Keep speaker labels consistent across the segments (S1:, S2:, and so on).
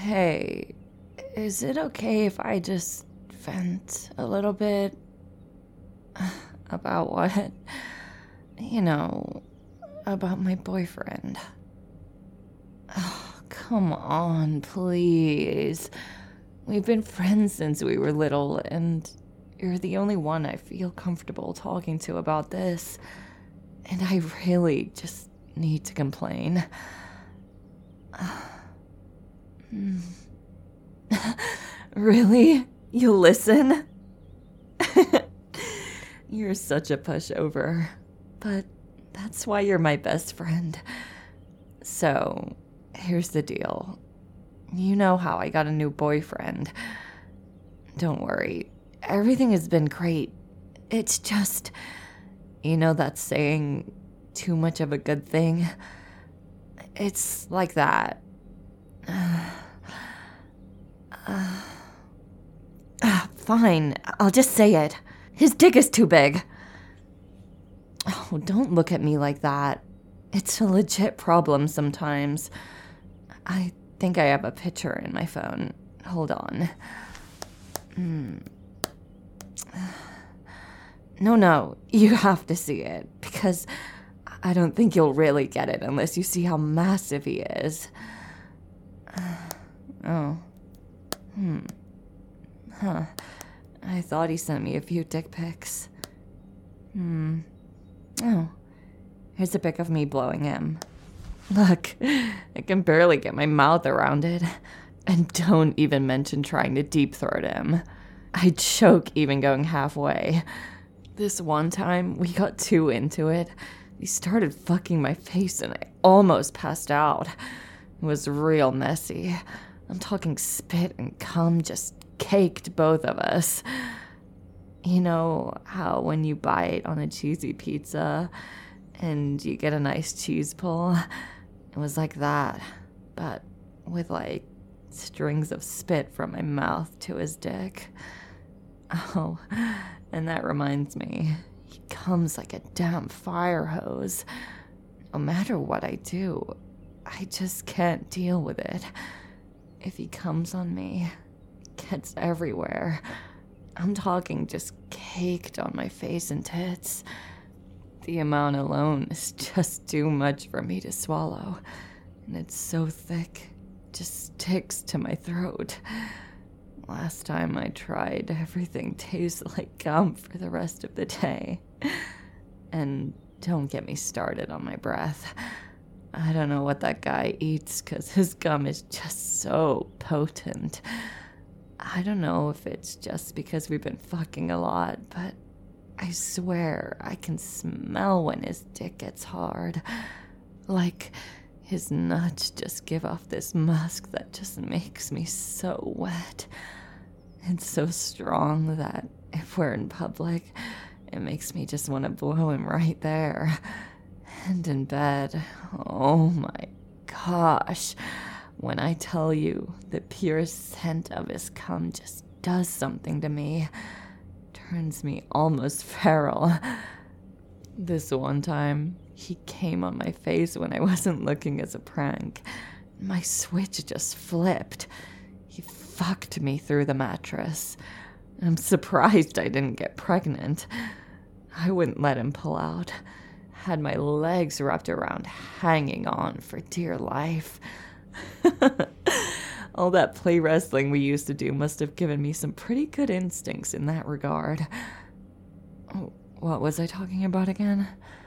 S1: Hey, is it okay if I just vent a little bit about what, you know, about my boyfriend? Oh, come on, please. We've been friends since we were little, and you're the only one I feel comfortable talking to about this. And I really just need to complain. Really? You listen? You're such a pushover, but that's why you're my best friend. So, here's the deal. You know how I got a new boyfriend. Don't worry, everything has been great. It's just, you know that saying, too much of a good thing? It's like that. Fine, I'll just say it. His dick is too big. Oh, don't look at me like that. It's a legit problem sometimes. I think I have a picture in my phone. Hold on. No, you have to see it, because I don't think you'll really get it unless you see how massive he is. I thought he sent me a few dick pics. Oh, here's a pic of me blowing him. Look, I can barely get my mouth around it. And don't even mention trying to deep throat him. I'd choke even going halfway. This one time, we got too into it. He started fucking my face and I almost passed out. It was real messy. I'm talking spit and cum just caked both of us. You know how when you bite on a cheesy pizza and you get a nice cheese pull? It was like that, but with like strings of spit from my mouth to his dick. Oh, and that reminds me, he comes like a damn fire hose. No matter what I do, I just can't deal with it. If he comes on me, it gets everywhere. I'm talking just caked on my face and tits. The amount alone is just too much for me to swallow. And it's so thick, it just sticks to my throat. Last time I tried, everything tasted like gum for the rest of the day. And don't get me started on my breath. I don't know what that guy eats, 'cause his gum is just so potent. I don't know if it's just because we've been fucking a lot, but I swear I can smell when his dick gets hard. Like his nuts just give off this musk that just makes me so wet. It's so strong that if we're in public, it makes me just want to blow him right there. And in bed, oh my gosh. When I tell you, the pure scent of his cum just does something to me. Turns me almost feral. This one time, he came on my face when I wasn't looking as a prank. My switch just flipped. He fucked me through the mattress. I'm surprised I didn't get pregnant. I wouldn't let him pull out. Had my legs wrapped around, hanging on for dear life. All that play wrestling we used to do must have given me some pretty good instincts in that regard. Oh, what was I talking about again?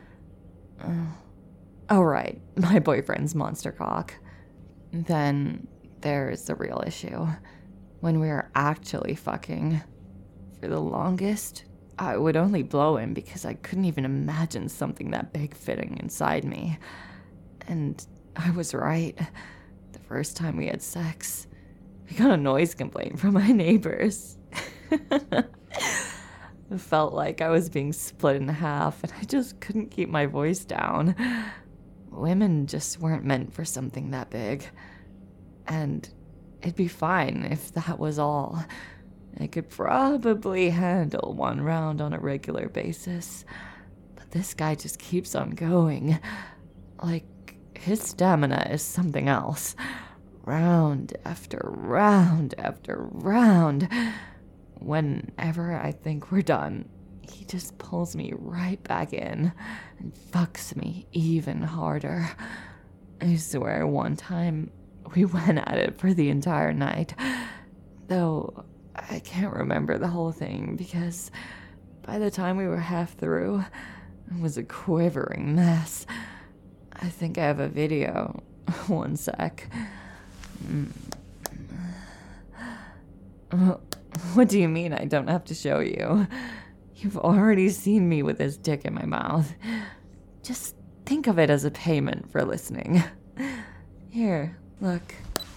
S1: Oh, right, my boyfriend's monster cock. Then there's the real issue. When we were actually fucking, for the longest, I would only blow him because I couldn't even imagine something that big fitting inside me. And I was right. The first time we had sex, we got a noise complaint from my neighbors. It felt like I was being split in half, and I just couldn't keep my voice down. Women just weren't meant for something that big. And it'd be fine if that was all. I could probably handle one round on a regular basis. But this guy just keeps on going. Like, his stamina is something else. round after round after round. Whenever I think we're done, he just pulls me right back in and fucks me even harder. I swear one time we went at it for the entire night, though I can't remember the whole thing because by the time we were half through, it was a quivering mess. I think I have a video. One sec. What do you mean I don't have to show you? You've already seen me with his dick in my mouth. Just think of it as a payment for listening. Here, look.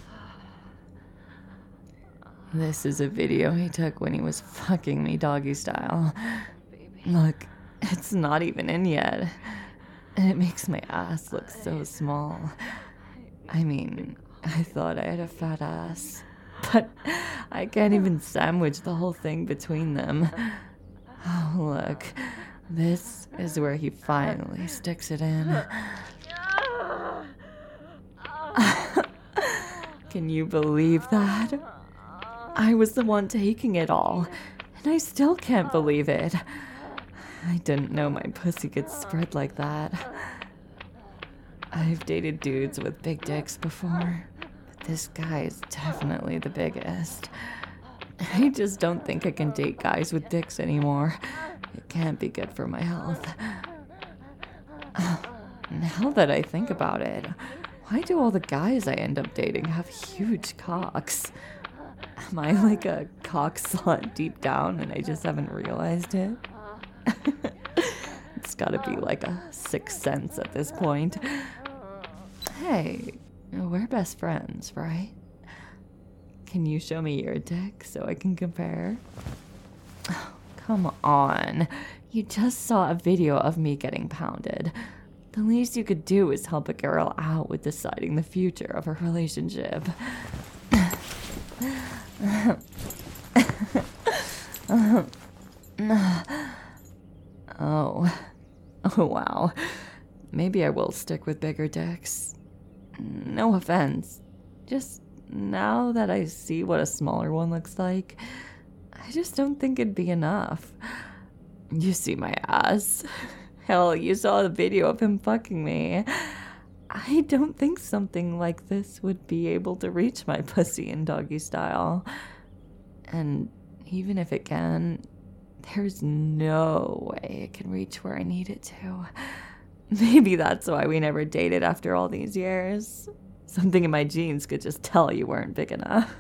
S1: This is a video he took when he was fucking me doggy style. Look, it's not even in yet. And it makes my ass look so small. I mean, I thought I had a fat ass. But I can't even sandwich the whole thing between them. Oh, look. This is where he finally sticks it in. Can you believe that? I was the one taking it all, and I still can't believe it. I didn't know my pussy could spread like that. I've dated dudes with big dicks before, but this guy is definitely the biggest. I just don't think I can date guys with dicks anymore. It can't be good for my health. Now that I think about it, why do all the guys I end up dating have huge cocks? Am I like a cock slut deep down and I just haven't realized it? It's gotta be like a sixth sense at this point. Hey, we're best friends, right? Can you show me your dick so I can compare? Oh, come on. You just saw a video of me getting pounded. The least you could do is help a girl out with deciding the future of her relationship. Oh, wow. Maybe I will stick with bigger dicks. No offense. Just now that I see what a smaller one looks like, I just don't think it'd be enough. You see my ass? Hell, you saw the video of him fucking me. I don't think something like this would be able to reach my pussy in doggy style. And even if it can, there's no way it can reach where I need it to. Maybe that's why we never dated after all these years. Something in my genes could just tell you weren't big enough.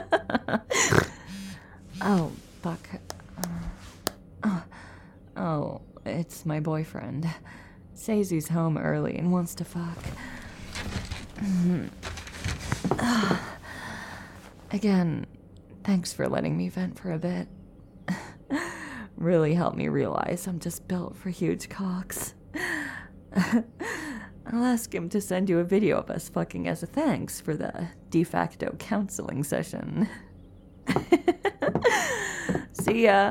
S1: Oh, fuck. Oh, it's my boyfriend. Says he's home early and wants to fuck. Again, thanks for letting me vent for a bit. Really helped me realize I'm just built for huge cocks. I'll ask him to send you a video of us fucking as a thanks for the de facto counseling session. See ya.